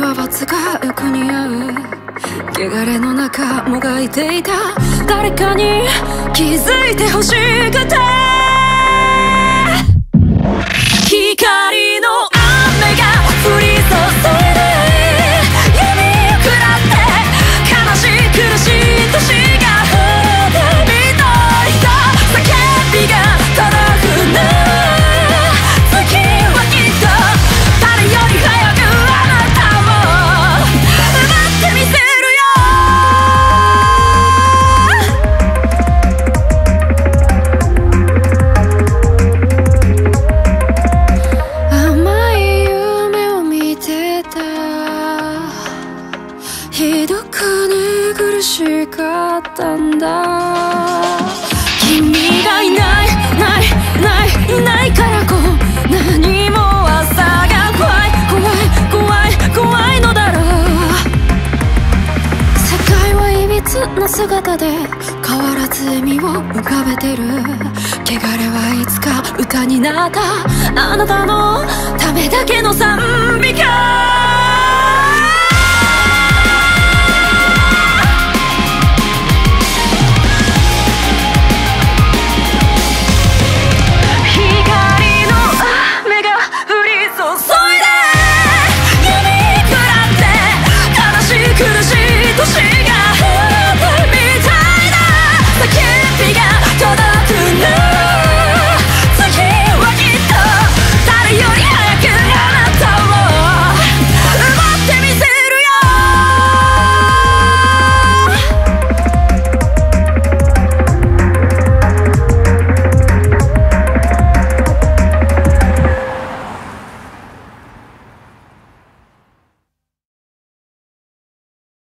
は罰がよく似合う。汚れの中もがいていた誰かに気づいてほしくて、光の雨が降り注いで闇を食らって悲しい苦しい年が降ってみたいだ叫びが届くな月はきっと誰より早くあなたを待ってみせるひどく寝苦しかったんだ。君がいないないないいないからこう何も朝が怖い怖い怖い怖いのだろう。世界はいびつな姿で変わらず笑みを浮かべてる。汚れはいつか歌になったあなたのためだけの賛美歌。